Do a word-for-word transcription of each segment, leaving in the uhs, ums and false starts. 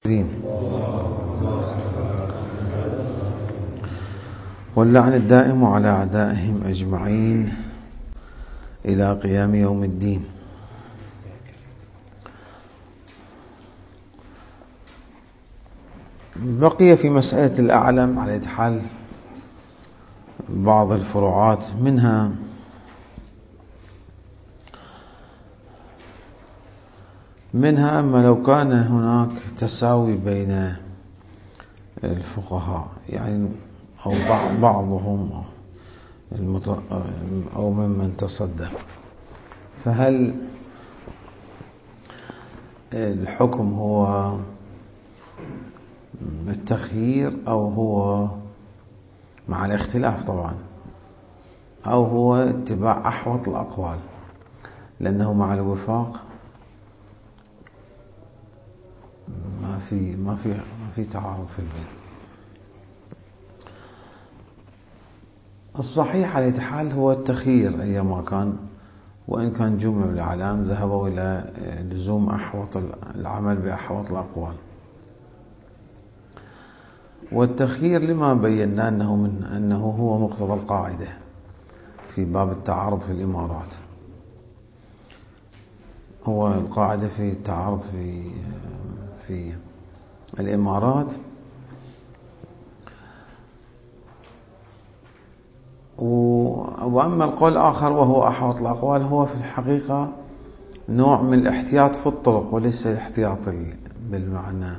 واللعن الدائم على أعدائهم أجمعين إلى قيام يوم الدين. بقي في مسألة الأعلم على حال بعض الفروعات، منها منها أما لو كان هناك تساوي بين الفقهاء، يعني أو بعضهم أو ممن تصدى، فهل الحكم هو التخيير أو هو مع الاختلاف طبعا، أو هو اتباع أحوط الأقوال؟ لأنه مع الوفاق ما في ما في ما في تعارض في البين. الصحيح على حال هو التخيير أيما كان، وإن كان جمع الأعلام ذهبوا إلى لزوم أحوط العمل بأحوط الأقوال. والتخيير لما بينا أنه من أنه هو مقتضى القاعدة في باب التعارض في الإمارات. هو القاعدة في التعارض في في الإمارات، وأما القول الآخر وهو أحوط الأقوال، هو في الحقيقة نوع من الاحتياط في الطرق، وليس الاحتياط بالمعنى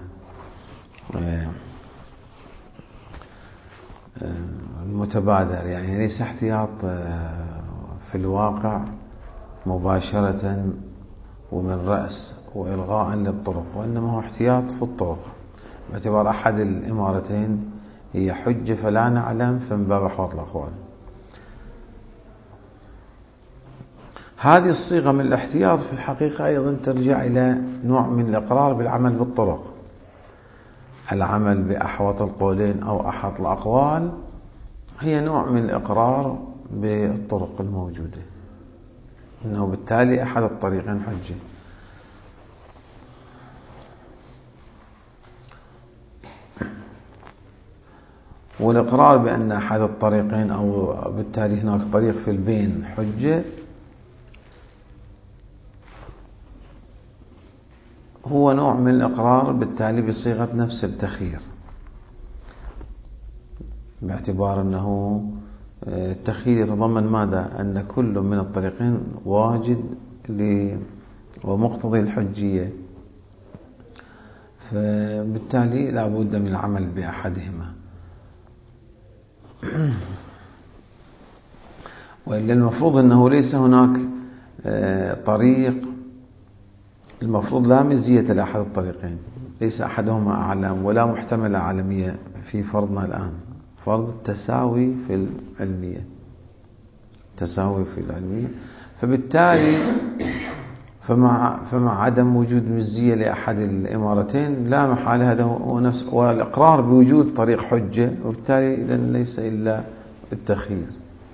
المتبادر، يعني ليس احتياط في الواقع مباشرة ومن رأس وإلغاء للطرق، وإنما هو احتياط في الطرق باعتبار أحد الإمارتين هي حجة فلا نعلم، فمن باب أحوط الأقوال. هذه الصيغة من الاحتياط في الحقيقة أيضا ترجع إلى نوع من الإقرار بالعمل بالطرق، العمل بأحوط القولين أو أحوط الأقوال هي نوع من الإقرار بالطرق الموجودة، إنه بالتالي أحد الطريقين حجة. والإقرار بأن أحد الطريقين أو بالتالي هناك طريق في البين حجة هو نوع من الإقرار بالتالي بصيغة نفس التخيير، باعتبار أنه التخيير يتضمن ماذا؟ أن كل من الطريقين واجد ومقتضي الحجية، فبالتالي لا بد من العمل بأحدهما. وإلا المفروض أنه ليس هناك طريق، المفروض لا مزية لأحد الطريقين، ليس أحدهما أعلم ولا محتملة عالمية في فرضنا الآن، فرض التساوي في العلمية، تساوي في العلمية، فبالتالي فمع فمع عدم وجود مزية لأحد الإمارتين لا محالة هذا هو نفس، والإقرار بوجود طريق حجة، وبالتالي إذا ليس إلا التخيير.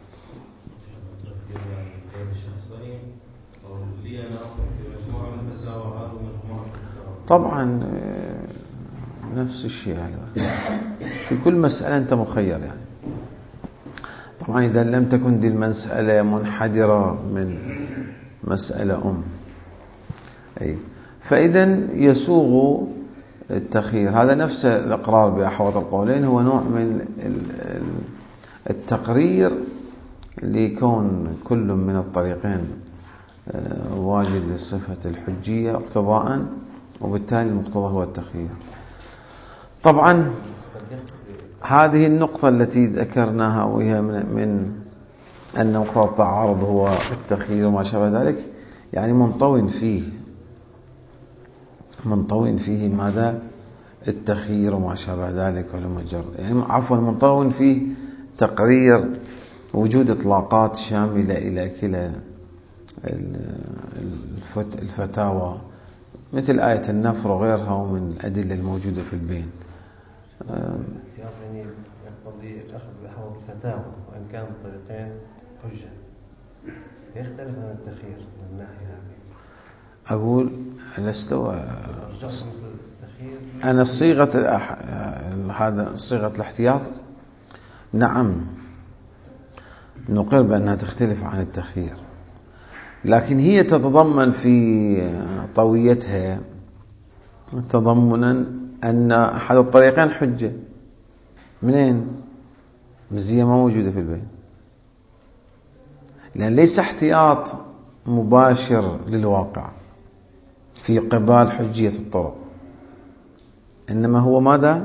طبعا نفس الشيء أيضا في كل مسألة أنت مخير، يعني طبعا إذا لم تكن دي المسألة منحدرة من مسألة أم، أي فإذا يسوغ التخيير. هذا نفس الإقرار بأحوط القولين، هو نوع من التقرير لكون كل من الطريقين واجد لصفة الحجية اقتضاء، وبالتالي المقتضى هو التخيير. طبعا هذه النقطة التي ذكرناها وهي من, من أن مقتضى التعارض هو التخيير وما شابه ذلك، يعني منطوي فيه منطوي فيه ماذا؟ التخيير وما شابه ذلك، ولا مجرد يعني عفوا منطوي فيه تقرير وجود إطلاقات شاملة إلى كلا الفتاوى، مثل آية النفر وغيرها ومن الأدلة الموجودة في البين. يعني يقتضي الأخذ بأحوط الفتاوى، وإن كان الطريقين حجة، يختلف عن التخيير من الناحية هذه. أقول لست أنا صيغة هذا صيغة الاحتياط نعم نقر بأنها تختلف عن التخيير، لكن هي تتضمن في طويتها تضمنا أن أحد الطريقين حجة. منين؟ مزية ما موجودة في البين، لأن ليس احتياط مباشر للواقع في قبال حجية الطرق، إنما هو ماذا؟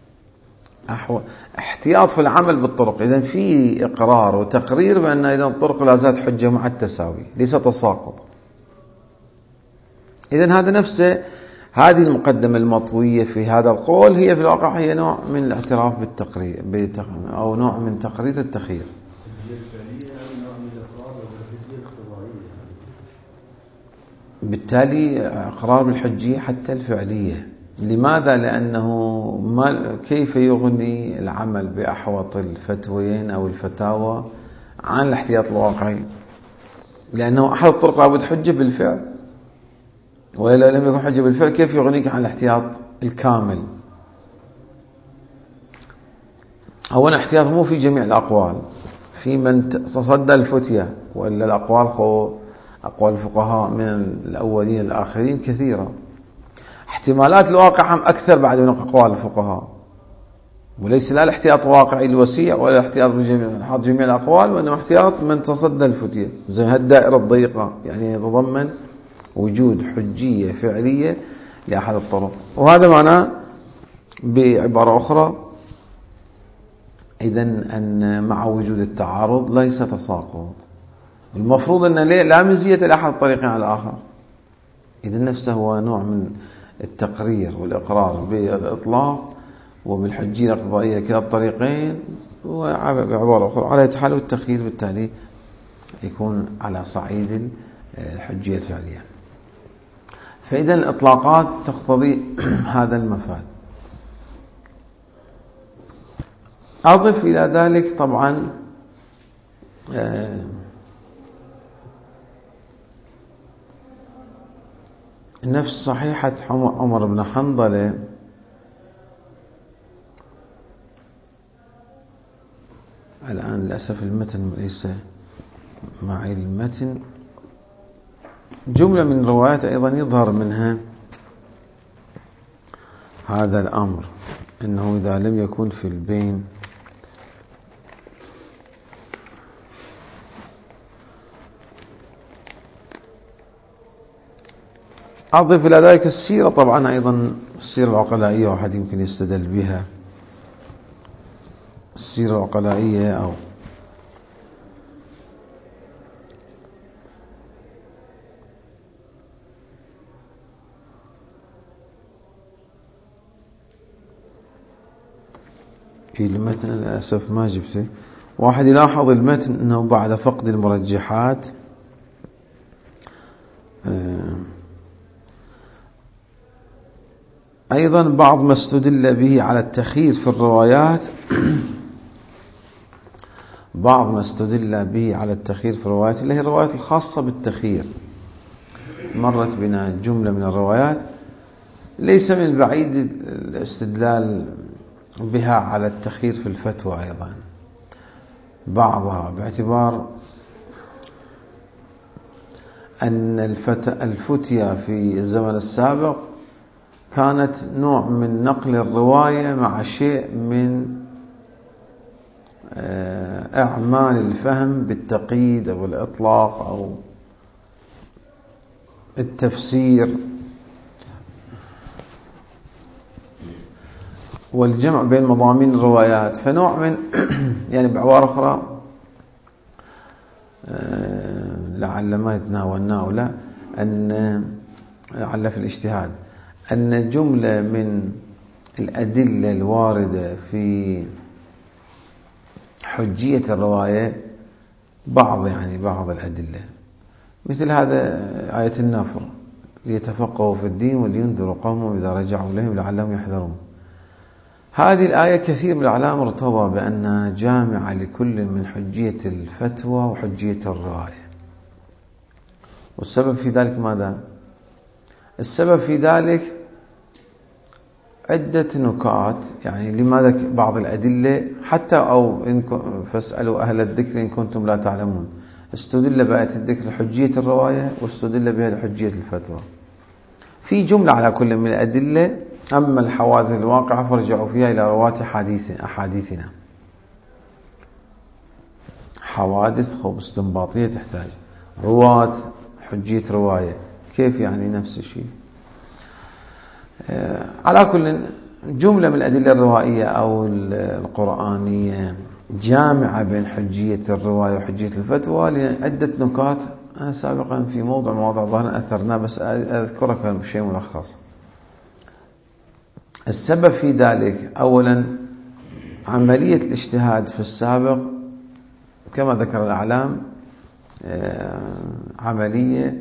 احتياط في العمل بالطرق. إذن في إقرار وتقرير بأن إذن الطرق لا زالت حجة مع التساوي ليس تساقط. إذن هذا نفسه، هذه المقدمة المطوية في هذا القول هي في الواقع هي نوع من الاعتراف بالتقرير أو نوع من تقرير التخيير. بالتالي إقرار بالحجية حتى الفعلية. لماذا؟ لأنه ما كيف يغني العمل بأحوط الفتوين أو الفتاوى عن الاحتياط الواقعي؟ لأنه أحد الطرق لابد حجة بالفعل، وإلا لم يكن حجة بالفعل كيف يغنيك عن الاحتياط الكامل؟ أولا احتياط مو في جميع الأقوال، في من تصدى الفتية، وإلا الأقوال خو أقوال الفقهاء من الأولين الآخرين كثيرة، احتمالات الواقع هم أكثر بعد من أقوال الفقهاء، وليس لا الاحتياط واقعي الوسيع ولا احتياط بجميع جميع الأقوال، وإنما احتياط من تصدى الفتية زي هالدائرة الضيقة، يعني يتضمن وجود حجية فعلية لأحد الطرق. وهذا معناه بعبارة أخرى إذن أن مع وجود التعارض ليس تساقط، المفروض أن لا مزية لأحد الطريقين على الآخر. إذن نفسه هو نوع من التقرير والإقرار بالإطلاق وبالحجية الاقتضائية كلا الطريقين، وبعبارة أخرى على يتحال التخيير بالتالي يكون على صعيد الحجية الفعلية. فإذا الإطلاقات تقتضي هذا المفاد. أضف إلى ذلك طبعا نفس صحيحة عمر بن حنظلة الآن للأسف المتن ليس معي المتن، جملة من الروايات أيضا يظهر منها هذا الأمر، إنه إذا لم يكن في البين أضف إلى ذلك السيرة طبعا أيضا السيرة العقلائية، واحد يمكن يستدل بها السيرة العقلائية أو في المتن للأسف ما جبته. واحد يلاحظ المتن أنه بعد فقد المرجحات أيضا بعض ما استدل به على التخيير في الروايات بعض ما استدل به على التخيير في الروايات اللي هي الروايات الخاصة بالتخيير. مرت بنا جملة من الروايات ليس من البعيد الاستدلال بها على التخيير في الفتوى أيضا، بعضها باعتبار أن الفتية في الزمن السابق كانت نوع من نقل الرواية مع شيء من إعمال الفهم بالتقييد أو الإطلاق أو التفسير والجمع بين مضامين الروايات، فنوع من يعني بعبارة أخرى لعل ما يتناولنا أو لا أن لعل في الاجتهاد أن جملة من الأدلة الواردة في حجية الرواية بعض يعني بعض الأدلة مثل هذا آية النفر ليتفقهوا في الدين ولينذروا قومهم إذا رجعوا إليهم لعلهم يحذرون. هذه الآية كثير من العلماء ارتضى بأنها جامعة لكل من حجية الفتوى وحجية الرواية. والسبب في ذلك ماذا؟ السبب في ذلك عدة نكات. يعني لماذا بعض الأدلة حتى أو إن فاسألوا أهل الذكر إن كنتم لا تعلمون، استدل بآية الذكر لحجية الرواية واستدل بها لحجية الفتوى. في جملة على كل من الأدلة. أما الحوادث الواقعة فارجعوا فيها إلى رواة حديث أحاديثنا. حوادث خب استنباطية تحتاج رواة حجية رواية، كيف يعني نفس الشيء. على كل جملة من الأدلة الروائية أو القرآنية جامعة بين حجية الرواية وحجية الفتوى لعدة نكات أنا سابقا في موضع مواضع ظهرنا أثرنا، بس أذكرك شيء ملخص. السبب في ذلك أولا عملية الاجتهاد في السابق كما ذكر الأعلام عملية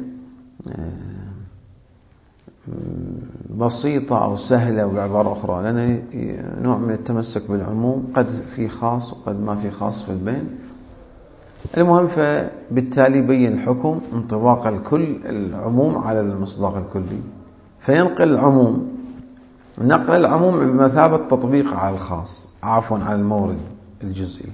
بسيطة أو سهلة بعبارة أخرى، لأن نوع من التمسك بالعموم، قد في خاص وقد ما في خاص في البين. المهم فبالتالي بين الحكم انطباق الكل العموم على المصداق الكلي، فينقل العموم نقل العموم بمثابة تطبيق على الخاص، عفوا على المورد الجزئي.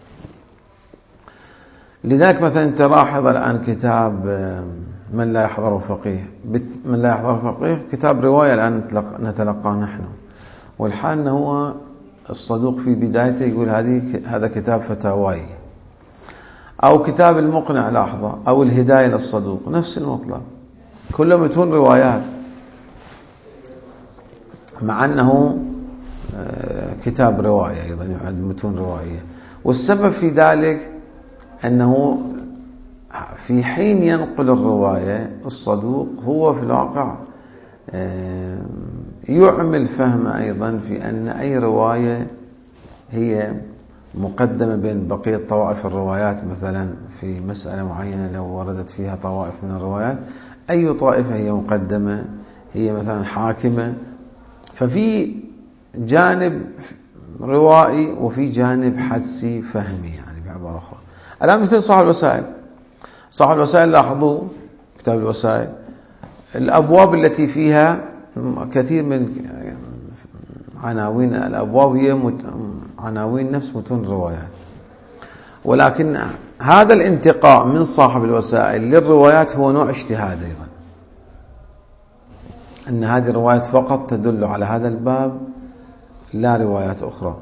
لذلك مثلا تلاحظ الآن كتاب من لا يحضر فقيه، من لا يحضر فقيه كتاب رواية الآن نتلقاه نحن، والحال أنه هو الصدوق في بدايته يقول هذه هذا كتاب فتاواي، أو كتاب المقنع لاحظة، أو الهداية للصدوق، نفس المطلب، كله متون روايات، مع أنه كتاب رواية أيضا يعد متون روائية. والسبب في ذلك أنه في حين ينقل الرواية الصدوق هو في الواقع يعمل فهم أيضا في أن أي رواية هي مقدمة بين بقية طوائف الروايات. مثلا في مسألة معينة لو وردت فيها طوائف من الروايات، أي طائفة هي مقدمة، هي مثلا حاكمة. ففي جانب روائي وفي جانب حدسي فهمي، يعني بعبارة أخرى. الآن مثل صاحب الوسائل، صاحب الوسائل لاحظوا كتاب الوسائل الأبواب التي فيها كثير من عناوين الأبواب هي عناوين نفس متون الروايات، ولكن هذا الانتقاء من صاحب الوسائل للروايات هو نوع اجتهاد أيضا، أن هذه الروايات فقط تدل على هذا الباب لا روايات أخرى،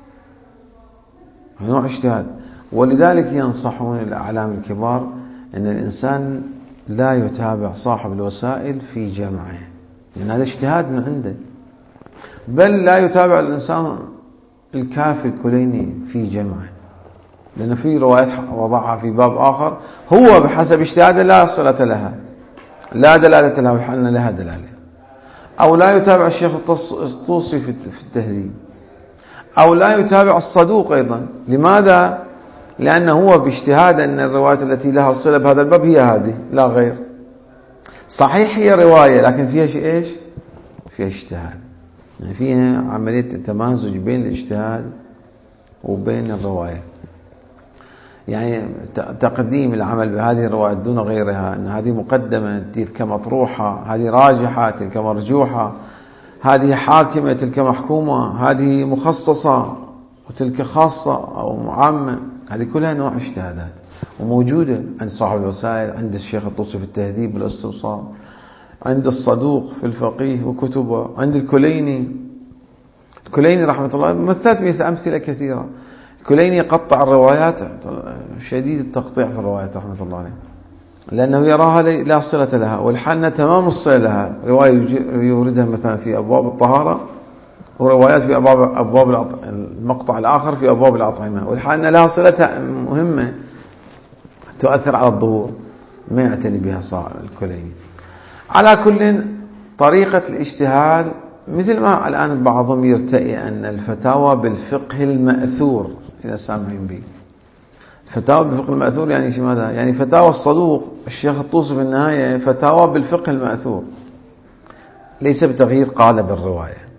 نوع اجتهاد. ولذلك ينصحون الأعلام الكبار أن الإنسان لا يتابع صاحب الوسائل في جمعه، لأن هذا اجتهاد من عنده، بل لا يتابع الإنسان الكافي الكليني في جمعه، لأن في روايات وضعها في باب آخر هو بحسب اجتهاده لا صلة لها، لا دلالة لها وحلنا لها دلالة. أو لا يتابع الشيخ الطوسي في التهذيب، أو لا يتابع الصدوق أيضا. لماذا؟ لأنه هو باجتهاد أن الروايات التي لها صلة بهذا الباب هي هذه لا غير. صحيح هي رواية لكن فيها شيء إيش؟ فيها اجتهاد، يعني فيها عملية تمازج بين الاجتهاد وبين الرواية. يعني تقديم العمل بهذه الرواية دون غيرها، أن هذه مقدمة تلك مطروحة، هذه راجحة تلك مرجوحة، هذه حاكمة تلك محكومة، هذه مخصصة وتلك خاصة أو عامة، هذه كلها نوع اجتهادات وموجودة عند صاحب الوسائل، عند الشيخ الطوسي في التهذيب والاستبصار، عند الصدوق في الفقيه وكتبه، عند الكليني. الكليني رحمة الله مثلت مثل أمثلة كثيرة. الكليني يقطع الروايات، شديد التقطيع في الروايات رحمة الله عليه، لأنه يراها لا صلة لها، والحالة تمام الصلة لها. رواية يوردها مثلا في أبواب الطهارة، وروايات في أبواب, أبواب المقطع الآخر في أبواب الأطعمة، والحالة لها صلة مهمة تؤثر على الظهور، ما يعتني بها صاحب الكليني. على كل طريقة الاجتهاد، مثل ما الآن بعضهم يرتئي أن الفتاوى بالفقه المأثور، إذا سامعين به فتاوى بالفقه المأثور يعني شو ماذا؟ يعني فتاوى الصدوق الشيخ الطوسي في النهاية فتاوى بالفقه المأثور، ليس بتغيير قالب الرواية.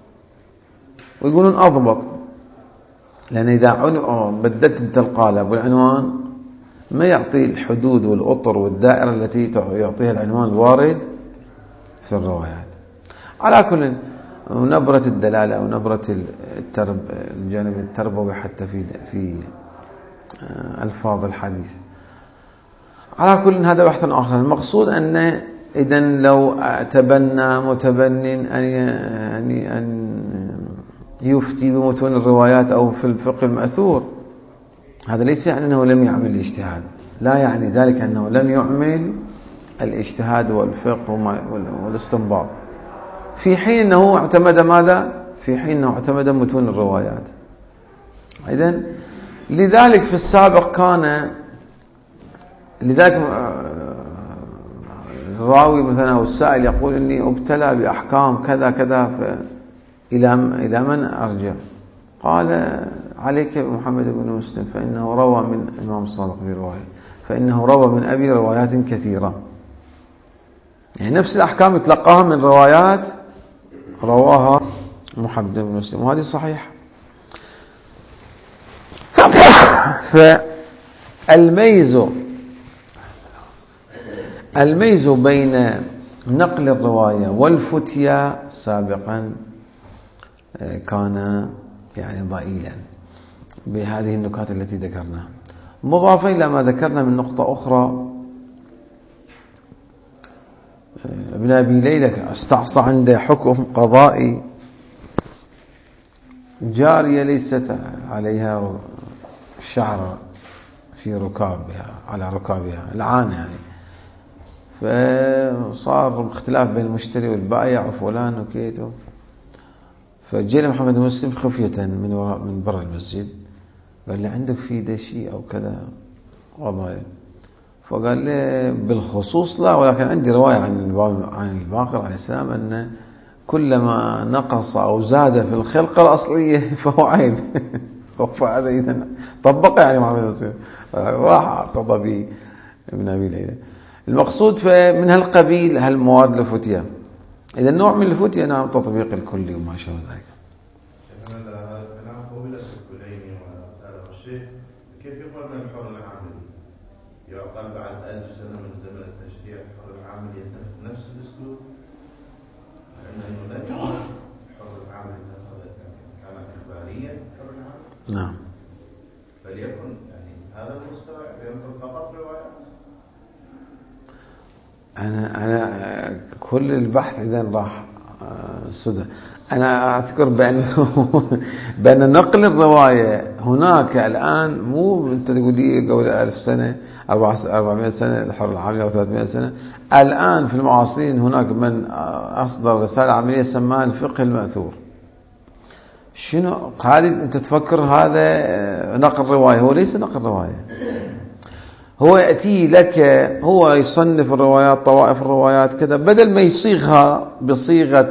ويقولون أضبط، لأن إذا بدلت انت القالب والعنوان ما يعطي الحدود والأطر والدائرة التي يعطيها العنوان الوارد في الروايات. على كل ونبرة الدلالة ونبرة الترب الجانب التربوي حتى في في ألفاظ الحديث. على كل هذا بحث آخر. المقصود أن إذن لو تبنى متبن أن يعني أن يفتي بمتون الروايات أو في الفقه المأثور، هذا ليس يعني أنه لم يعمل الاجتهاد، لا يعني ذلك أنه لم يعمل الاجتهاد والفقه والاستنباط، في حين أنه اعتمد ماذا؟ في حين أنه اعتمد متون الروايات. إذن لذلك في السابق كان لذلك الراوي مثلا أو السائل يقول إني ابتلى بأحكام كذا كذا، إلى إلى من أرجع؟ قال عليك بمحمد بن مسلم فإنه روى من الإمام الصادق في رواية، فإنه روى من أبي روايات كثيرة، يعني نفس الأحكام يتلقاها من روايات رواها محمد بن مسلم، وهذه صحيح. فالميز الميز بين نقل الرواية والفتية سابقا كان يعني ضئيلا بهذه النكات التي ذكرناها، مضافة إلى ما ذكرنا من نقطة أخرى. ابن أبي ليلى استعصى عنده حكم قضائي، جارية ليست عليها شعر في ركابها على ركابها العانة يعني، فصار اختلاف بين المشتري والبائع وفلان وكيته، فجينا محمد مسلم خفية من وراء من برا المسجد قال لي عندك في ده شيء أو كذا قضايا؟ فقال لي بالخصوص لا، ولكن عندي رواية عن عن الباقر عليه السلام أن كلما نقص أو زاد في الخلقة الأصلية فهو عيب. فهذا إذا طبق يعني محمد مسلم راح قضى به ابن أبي ليلى. المقصود فمن هالقبيل هالمواد لفتية، إذا نوع من الفتية نعم تطبيق الكلي وما شابه ذلك. كيف يقال من الحر العاملي يعقل بعد ألف سنة من زمن التشريع الحر العاملي نفس الأسلوب، لأنه لا يكون الحر العاملي كان إخباريا الحر العاملي نعم، فليكن يعني هذا المستوى ينطق فقط روايات. أنا أنا كل البحث إذا راح سدى. أنا أذكر بأنه بأن نقل الرواية هناك الآن مو أنت تقول لي قبل ألف سنة أربعمائة سنة الحر العاملي أو ثلاثمائة سنة، الآن في المعاصرين هناك من أصدر رسالة عملية سماها الفقه المأثور. شنو هذه؟ أنت تفكر هذا نقل رواية؟ هو ليس نقل رواية، هو يأتي لك، هو يصنف الروايات طوائف الروايات كذا، بدل ما يصيغها بصيغة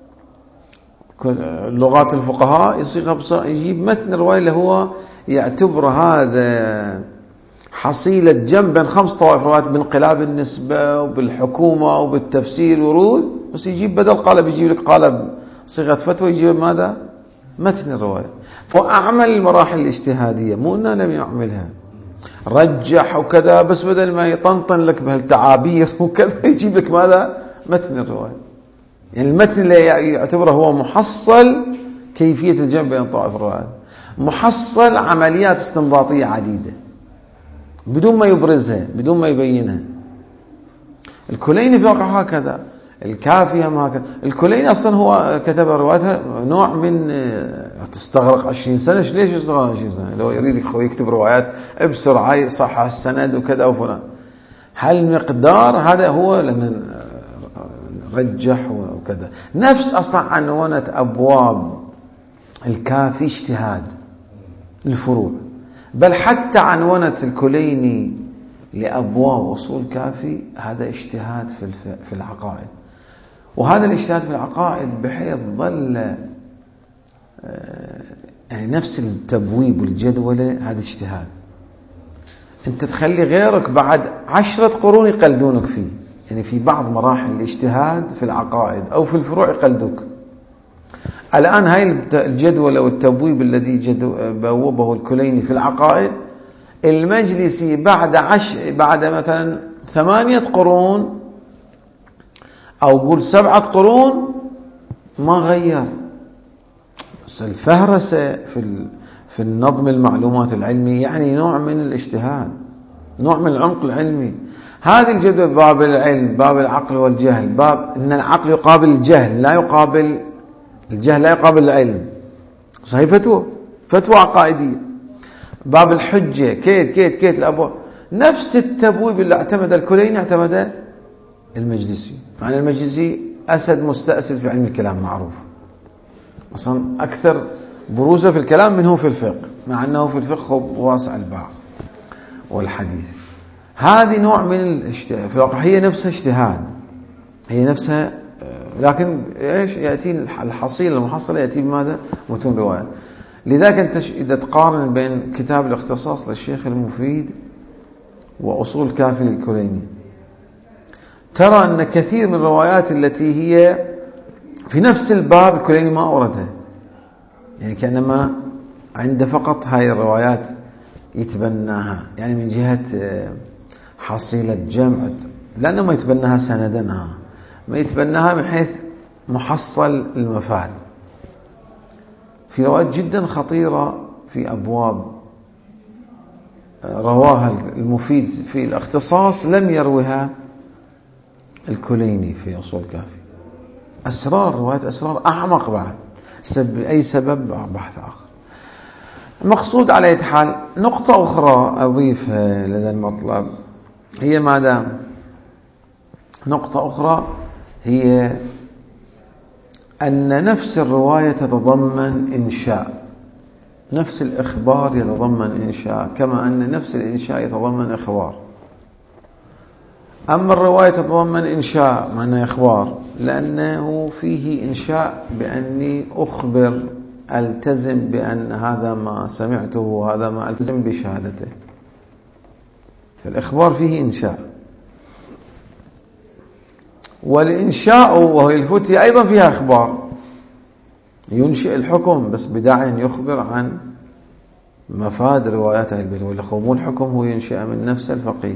لغات الفقهاء يصيغها بصيغة، يجيب متن الرواية اللي هو يعتبر هذا حصيلة جنب بين خمس طوائف روايات بانقلاب النسبة وبالحكومة وبالتفسير ورود، بس يجيب بدل قالب يجيب لك قالب صيغة فتوى، يجيب ماذا؟ متن الرواية. فأعمل المراحل الاجتهادية، مو أنه لم يعملها، رجح وكذا، بس بدل ما يطنطن لك بهالتعابير وكذا يجيب لك ماذا؟ متن الرواية. يعني المتن اللي يعتبره هو محصل كيفية الجمع بين طوائف الروايات، محصل عمليات استنباطية عديدة بدون ما يبرزها بدون ما يبينها. الكليني في واقع هكذا، الكافي هم هكذا. الكليني أصلا هو كتب رواياتها نوع من تستغرق عشرين سنة. ليش يستغرق عشرين سنة؟ لو يريد يكتب روايات بسرعة صح السند وكذا وفلان، هل مقدار هذا هو لأن رجح وكذا. نفس أصلا عنونة أبواب الكافي اجتهاد الفروع، بل حتى عنونة الكليني لأبواب أصول كافي هذا اجتهاد في العقائد. وهذا الاجتهاد في العقائد بحيث ظل يعني نفس التبويب والجدولة، هذا اجتهاد. أنت تخلي غيرك بعد عشرة قرون يقلدونك فيه، يعني في بعض مراحل الاجتهاد في العقائد أو في الفروع يقلدوك. الآن هاي الجدولة والتبويب الذي بوبه الكليني في العقائد، المجلسي بعد عش بعد مثلا ثمانية قرون أو قول سبعة قرون ما غير. بس الفهرسة في في النظم المعلومات العلمي يعني نوع من الاجتهاد، نوع من العمق العلمي. هذه الجدول باب العلم، باب العقل والجهل، باب ان العقل يقابل الجهل، لا يقابل الجهل لا يقابل العلم. صحيح فتوى فتوى عقائدية. باب الحجة، كيت كيت كيت الأبواب. نفس التبويب اللي اعتمد الكليني اعتمد المجلسي. معنى المجلسي أسد مستأسد في علم الكلام معروف، أصلا أكثر بروزة في الكلام منه في الفقه، مع أنه في الفقه واسع الباع والحديث. هذه نوع من الاجتهاد في الواقع، هي نفسها اجتهاد، هي نفسها، لكن ايش يأتي الحصيل المحصل يأتي بماذا؟ متون رواية. لذلك أنت إذا تقارن بين كتاب الاختصاص للشيخ المفيد وأصول الكافي للكليني، ترى أن كثير من الروايات التي هي في نفس الباب الكليني ما أوردها، يعني كأنما عنده فقط هاي الروايات يتبناها، يعني من جهة حصيلة جمع، لأنه ما يتبناها سندنها، ما يتبناها من حيث محصل المفاد. في روايات جدا خطيرة في أبواب رواها المفيد في الاختصاص لم يروها الكليني في أصول الكافي. أسرار، رواية أسرار أعمق بعد، سبب أي سبب بحث آخر. المقصود على أي حال. نقطة أخرى أضيفها لدى المطلب هي ماذا؟ نقطة أخرى هي أن نفس الرواية تتضمن إنشاء، نفس الإخبار يتضمن إنشاء، كما أن نفس الإنشاء يتضمن إخبار. أما الرواية تتضمن إنشاء معنى إخبار، لأنه فيه إنشاء بأني أخبر، ألتزم بأن هذا ما سمعته وهذا ما ألتزم بشهادته. فالإخبار فيه إنشاء، والإنشاء وهي الفتية أيضا فيها إخبار، ينشئ الحكم بس بداعي أن يخبر عن مفاد روايات أهل البيت، والخمول الحكم هو ينشئ من نفس الفقيه.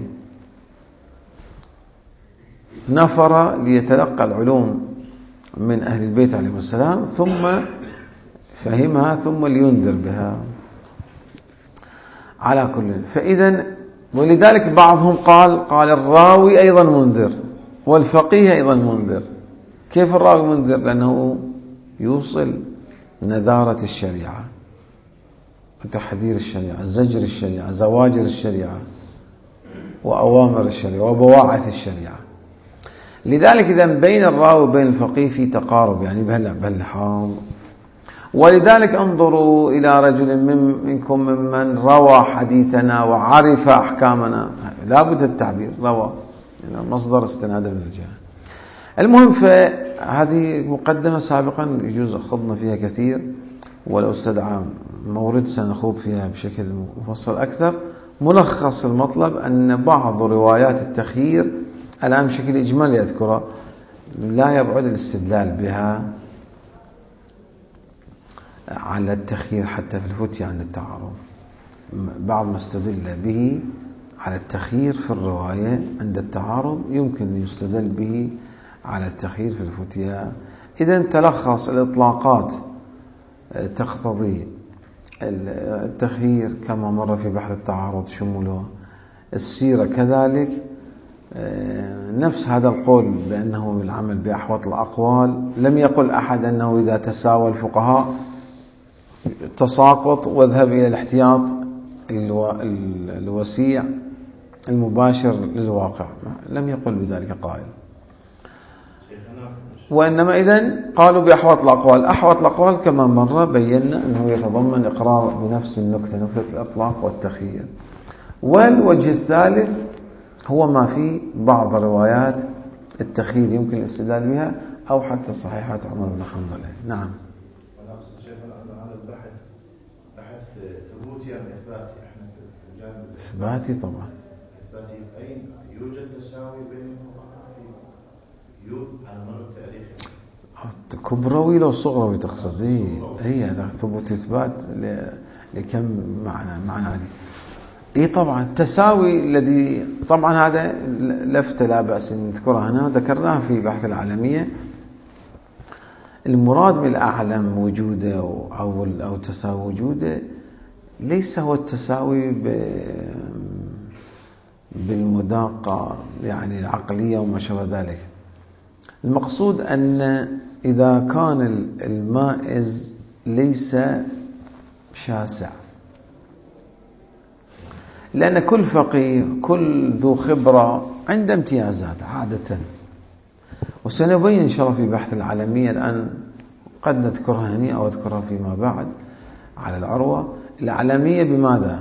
نفر ليتلقى العلوم من أهل البيت عليهم السلام ثم فهمها ثم لينذر بها على كل. فإذا ولذلك بعضهم قال قال الراوي أيضا منذر والفقيه أيضا منذر. كيف الراوي منذر؟ لأنه يوصل نذارة الشريعة وتحذير الشريعة، زجر الشريعة، زواجر الشريعة، وأوامر الشريعة، وبواعث الشريعة. لذلك إذا بين الراوي وبين الفقيه في تقارب، يعني بهاللحاظ. ولذلك انظروا إلى رجل منكم ممن روى حديثنا وعرف أحكامنا، لا بد التعبير روى، يعني مصدر استناده من الجهة. المهم، فهذه مقدمة سابقا يجوز خضنا فيها كثير، ولو استدعى مورد سنخوض فيها بشكل مفصل أكثر. ملخص المطلب أن بعض روايات التخيير الآن بشكل إجمالي أذكره لا يبعد الاستدلال بها على التخيير حتى في الفتية عند التعارض. بعض ما استدل به على التخيير في الرواية عند التعارض يمكن يستدل به على التخيير في الفتية. إذن تلخص الإطلاقات تقتضي التخيير كما مر في بحث التعارض شموله، السيرة كذلك نفس هذا القول بأنه العمل بأحوط الأقوال. لم يقل أحد أنه إذا تساوى الفقهاء تساقط واذهب إلى الاحتياط الوسيع المباشر للواقع، لم يقل بذلك قائل. وإنما إذن قالوا بأحوط الأقوال. أحوط الأقوال كما مر بينا أنه يتضمن إقرار بنفس النكتة، نكتة الإطلاق والتخيير. والوجه الثالث هو ما في بعض روايات التخيير يمكن الاستدلال بها أو حتى صحيحات عمر بن حنظلة. نعم. إثباتي طبعا. إثباتي أين يوجد تساوي بين يوجد على مر التاريخ؟ كبروي لو صغروي تقصد؟ هي هي هذا ثبوت إثبات لكم معنى معنى هذه. إيه طبعا التساوي الذي طبعا هذا لفتة لا بأس أن نذكرها هنا، ذكرناها في بحث العالمية. المراد من الأعلم وجوده أو أو تساوي وجوده ليس هو التساوي بالمداقة يعني العقلية وما شابه ذلك. المقصود أن إذا كان المائز ليس شاسع، لأن كل فقيه كل ذو خبرة عنده امتيازات عادة، وسنبين إن شاء الله في بحث العالمية الآن قد نذكرها هنا أو أذكرها فيما بعد على العروة العالمية. بماذا؟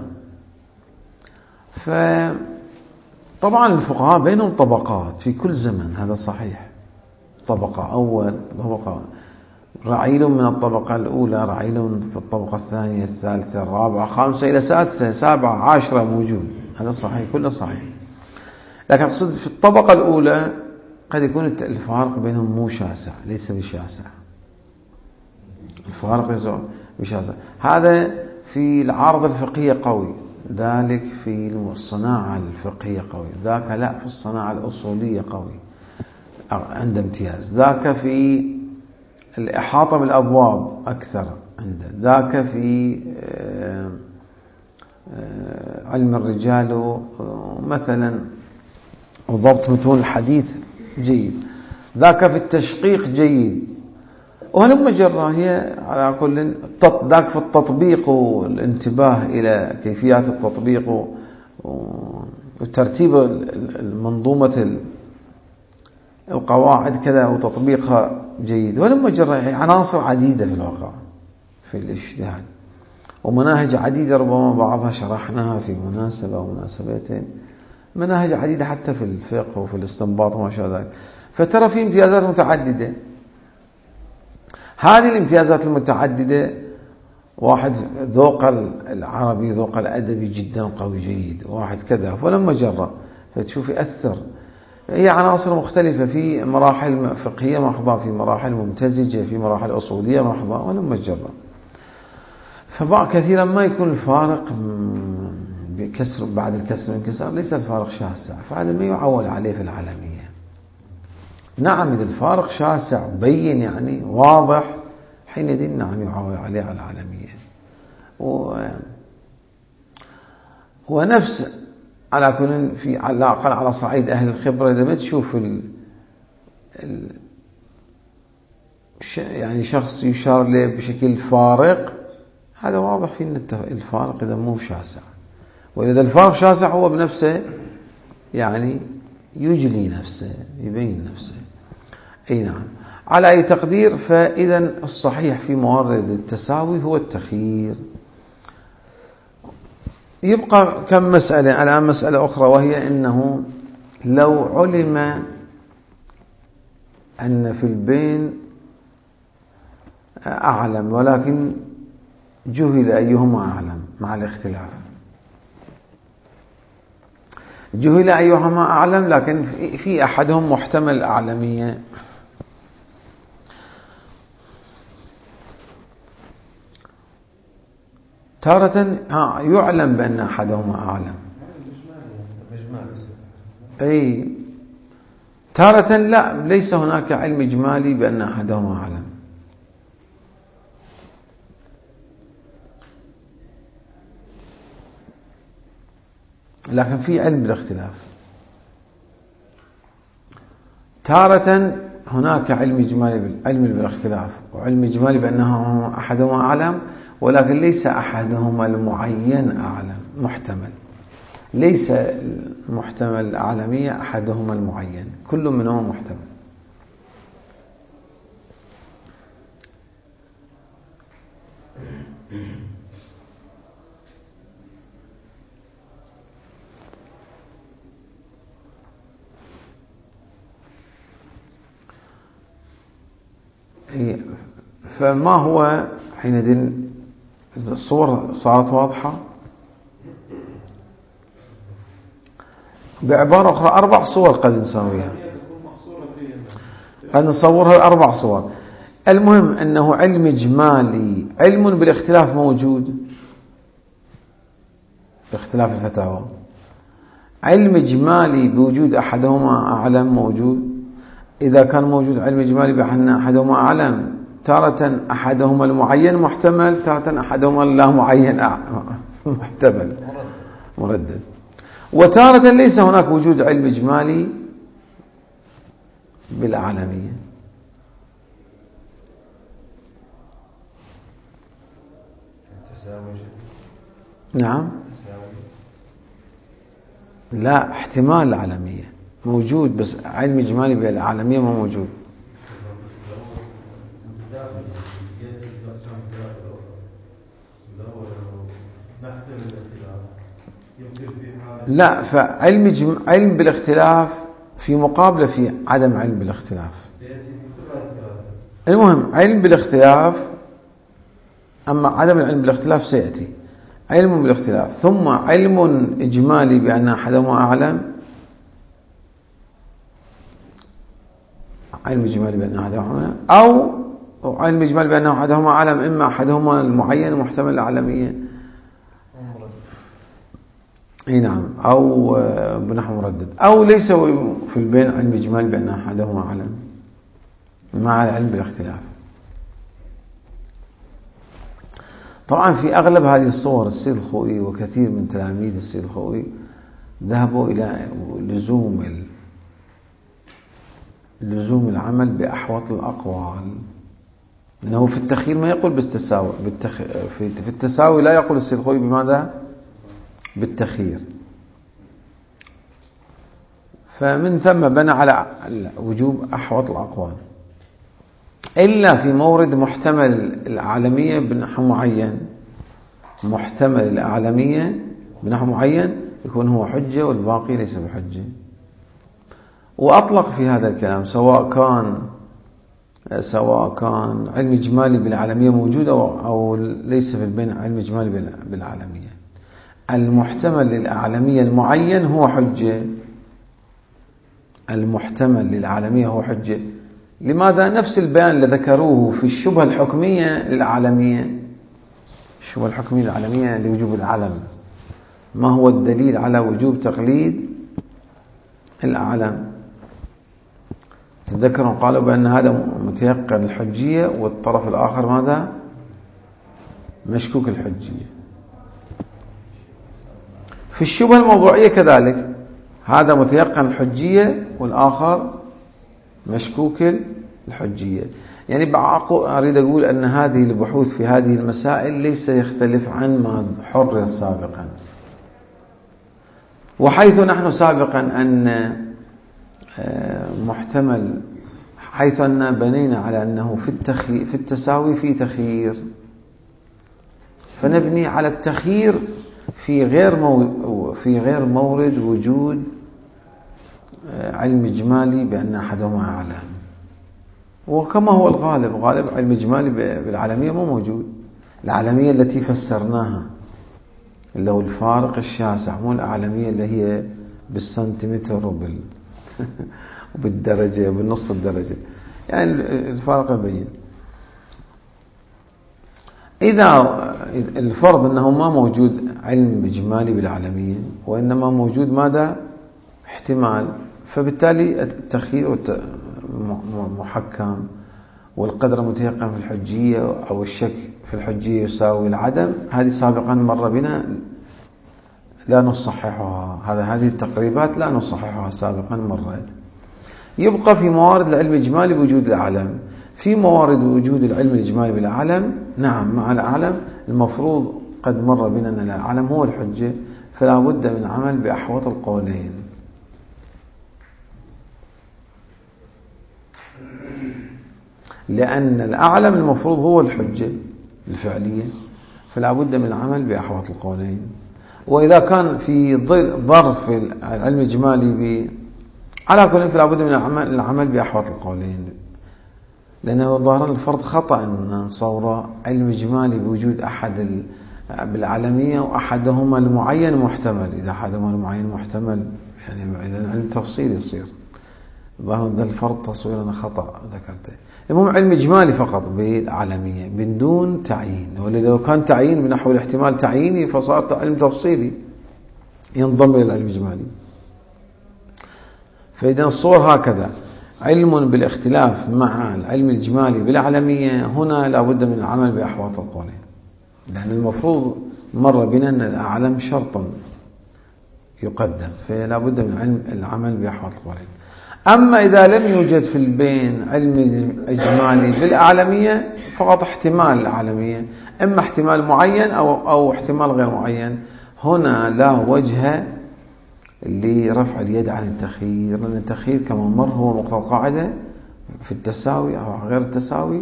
فطبعا الفقهاء بينهم طبقات في كل زمن، هذا صحيح، طبقة أول، طبقة رعيل من الطبقة الأولى، رعيل في الطبقة الثانية الثالثة الرابعة خامسة إلى سادسة سابعة عاشرة موجود، هذا صحيح كله صحيح. لكن أقصد في الطبقة الأولى قد يكون الفارق بينهم مو شاسع، ليس بشاسع، الفارق ليس بشاسع. هذا في العارضة الفقهية قوي، ذلك في الصناعة الفقهية قوي، ذاك لا في الصناعة الأصولية قوي عنده امتياز، ذاك في الإحاطة بالأبواب أكثر عنده، ذاك في علم الرجال مثلا وضبط متون الحديث جيد، ذاك في التشقيق جيد، وهلم جرة. هي على كل ذاك في التطبيق والانتباه إلى كيفيات التطبيق وترتيب المنظومة القواعد كذا وتطبيقها جيد، ولما جرى عناصر عديدة في الواقع في الاجتهاد ومناهج عديدة، ربما بعضها شرحناها في مناسبة أو مناسبتين، مناهج عديدة حتى في الفقه وفي الاستنباط وما شابه ذلك. فترى في امتيازات متعددة. هذه الامتيازات المتعددة واحد ذوق العربي ذوق الأدبي جدا قوي جيد، واحد كذا، فلما جرى فتشوف يأثر. هي عناصر مختلفة في مراحل فقهية محضة، في مراحل ممتزجة، في مراحل أصولية محضة، ولما جرى. فبعض كثيرا ما يكون الفارق بكسر بعد الكسر والانكسار ليس الفارق شاسع، فهذا ما يعول عليه في العالمية. نعم إذا الفارق شاسع بين يعني واضح، حينئذ نعم يعول عليه على العالمية. و... ونفس على كل في على الأقل على صعيد أهل الخبرة، إذا ما تشوف ال... ال... يعني شخص يشار له بشكل فارق، هذا واضح في أن الفارق إذا مو شاسع، وإذا الفارق شاسع هو بنفسه يعني يجلي نفسه يبين نفسه. أي نعم. على أي تقدير، فإذا الصحيح في موارد التساوي هو التخيير. يبقى كم مسألة الآن، مسألة أخرى، وهي أنه لو علم أن في البين أعلم ولكن جهل أيهما أعلم مع الاختلاف، جهل أيهما أعلم لكن في أحدهم محتمل أعلمية، تارة يعلم بأن أحدهما أعلم، أي تارة لا، ليس هناك علم إجمالي بأن أحدهما أعلم، لكن في علم بالاختلاف. تارة هناك علم إجمالي علم بالاختلاف وعلم إجمالي بأنه أحدهما أعلم، ولكن ليس أحدهما المعين أعلم، محتمل، ليس محتمل الأعلمية أحدهما المعين، كل منهما محتمل. فما هو حينئذ الصور صارت واضحة. بعبارة أخرى أربع صور قد نسويها، قد نصورها أربع صور. المهم أنه علم إجمالي، علم بالاختلاف موجود، باختلاف الفتاوى، علم إجمالي بوجود أحدهما أعلم موجود. إذا كان موجود علم إجمالي بأن أحدهما أعلم تارة أحدهما المعين محتمل، تارة أحدهما لا معين محتمل مردد. وتارة ليس هناك وجود علم إجمالي بالأعلمية. نعم، لا، احتمال العالمية موجود، بس علم إجمالي بالعالمية ما موجود. لا، فعلم جم... علم بالاختلاف في مقابلة في عدم علم بالاختلاف. المهم علم بالاختلاف، أما عدم العلم بالاختلاف سيأتي. علم بالاختلاف ثم علم إجمالي بأن أحدهما أعلم، علم إجمالي بأن أحدهما أعلم، أو علم إجمالي بأن أحدهما أعلم، إما أحدهما المعين محتمل العالمية، اي نعم، او بنحو مردد، او ليس في البين علم اجمالي بان احدهما اعلم مع العلم بالاختلاف. طبعا في اغلب هذه الصور السيد الخوئي وكثير من تلاميذ السيد الخوئي ذهبوا الى لزوم لزوم العمل باحوط الاقوال، انه في التخيير ما يقول بالتساوي، بالتخ... في التساوي لا يقول السيد الخوئي بماذا؟ بالتخيير. فمن ثم بنى على وجوب أحوط الأقوال، إلا في مورد محتمل العالمية بنحو معين، محتمل العالمية بنحو معين يكون هو حجة والباقي ليس بحجة. وأطلق في هذا الكلام سواء كان سواء كان علم إجمالي بالعالمية موجود أو ليس في البين علم إجمالي بالعالمية، المحتمل للأعلمية المعين هو حجة. المحتمل للعالمية هو حجة. لماذا؟ نفس البيان اللي ذكروه في الشبهة الحكمية للعالمية، الشبهة الحكمية للعالمية لوجوب العلم، ما هو الدليل على وجوب تقليد الأعلم؟ تذكروا قالوا بأن هذا متيقن الحجية، والطرف الآخر ماذا؟ مشكوك الحجية. في الشبهة الموضوعية كذلك، هذا متيقن الحجية والآخر مشكوك الحجية. يعني بعقل أريد أقول أن هذه البحوث في هذه المسائل ليس يختلف عن ما حرر سابقا. وحيث نحن سابقا أن محتمل، حيث أن بنينا على أنه في التخي في التساوي في تخيير، فنبني على التخيير في غير مو في غير مورد وجود علم إجمالي بأن أحدهما أعلم. وكما هو الغالب، غالب علم إجمالي بالعالمية مو موجود. العالمية التي فسرناها اللي هو الفارق الشاسع، مو العالمية اللي هي بالسنتيمتر وبال وبالدرجة وبالنص الدرجة، يعني الفارق البين. إذا الفرض أنه ما موجود علم إجمالي بالعالمية وإنما موجود ماذا؟ احتمال، فبالتالي التخيير محكم، والقدر متيقن في الحجية أو الشك في الحجية يساوي العدم. هذه سابقا مر بنا، لا نصححها، هذا هذه التقريبات لا نصححها، سابقا مرت. يبقى في موارد العلم الإجمالي بوجود العلم. في موارد وجود العلم الإجمالي بالعلم، نعم مع العلم المفروض قد مر بنا أن العلم هو الحجة، فلا بد من عمل بأحوط القولين. لأن الأعلم المفروض هو الحجة الفعلية، فلا بد من العمل بأحوط القولين. وإذا كان في ظرف العلم الإجمالي على كل فلا بد من العمل, العمل بأحوط القولين، لأنه ظاهر الفرض خطأ أن نصور علم إجمالي بوجود أحد بالعالمية وأحدهما المعين محتمل. إذا أحدهما المعين محتمل يعني إذا علم تفصيلي يصير ظاهر ذا الفرض تصويرنا خطأ ذكرته. المهم علم إجمالي فقط بالعالمية من دون تعيين، ولو كان تعيين بنحو الاحتمال تعييني فصار علم تفصيلي ينضم إلى العلم الإجمالي. فإذا الصور هكذا: علم بالاختلاف مع العلم الإجمالي بالأعلمية، هنا لا بد من العمل بأحوط القولين، لأن المفروض مر بنا أن الأعلم شرطا يقدم، فلا بد من علم العمل بأحوط القولين. أما إذا لم يوجد في البين علم إجمالي بالأعلمية فقط احتمال الأعلمية، إما احتمال معين أو, أو احتمال غير معين، هنا لا وجه لرفع اليد عن التخيير، لأن التخيير كما مر هو مقتضى القاعدة في التساوي أو غير التساوي،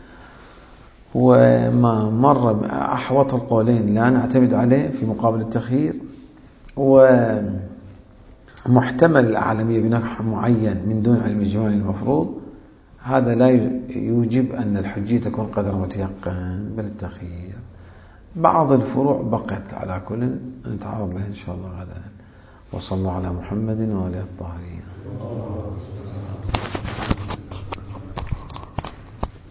وما مر أحوط القولين لا نعتمد عليه في مقابل التخيير، ومحتمل الأعلمية بنحو معين من دون علم إجمالي المفروض، هذا لا يوجب أن الحجية تكون قدر متيقن بل التخيير. بعض الفروع بقت على كل نتعرض لها إن شاء الله غدا. وصلى الله على محمد وآله الطاهرين.